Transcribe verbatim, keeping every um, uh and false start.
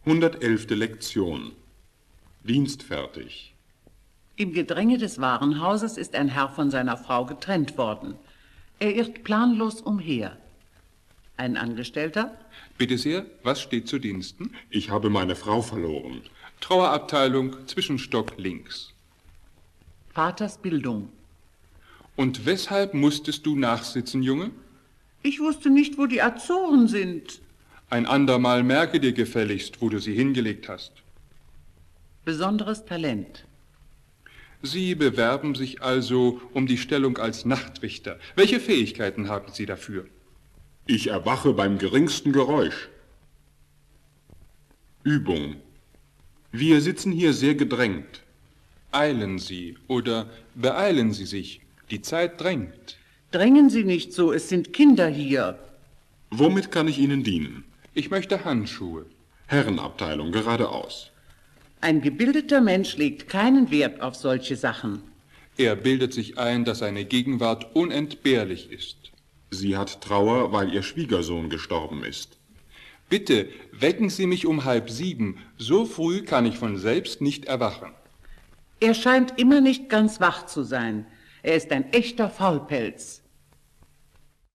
hundertelfte Lektion. Dienstfertig. Im Gedränge des Warenhauses ist ein Herr von seiner Frau getrennt worden. Er irrt planlos umher. Ein Angestellter? Bitte sehr, was steht zu Diensten? Ich habe meine Frau verloren. Trauerabteilung, Zwischenstock links. Vaters Bildung. Und weshalb musstest du nachsitzen, Junge? Ich wusste nicht, wo die Azoren sind. Ein andermal merke dir gefälligst, wo du sie hingelegt hast. Besonderes Talent. Sie bewerben sich also um die Stellung als Nachtwächter. Welche Fähigkeiten haben Sie dafür? Ich erwache beim geringsten Geräusch. Übung. Wir sitzen hier sehr gedrängt. Eilen Sie oder beeilen Sie sich. Die Zeit drängt. Drängen Sie nicht so, es sind Kinder hier. Womit kann ich Ihnen dienen? Ich möchte Handschuhe. Herrenabteilung, geradeaus. Ein gebildeter Mensch legt keinen Wert auf solche Sachen. Er bildet sich ein, dass seine Gegenwart unentbehrlich ist. Sie hat Trauer, weil ihr Schwiegersohn gestorben ist. Bitte, wecken Sie mich um halb sieben. So früh kann ich von selbst nicht erwachen. Er scheint immer nicht ganz wach zu sein. Er ist ein echter Faulpelz.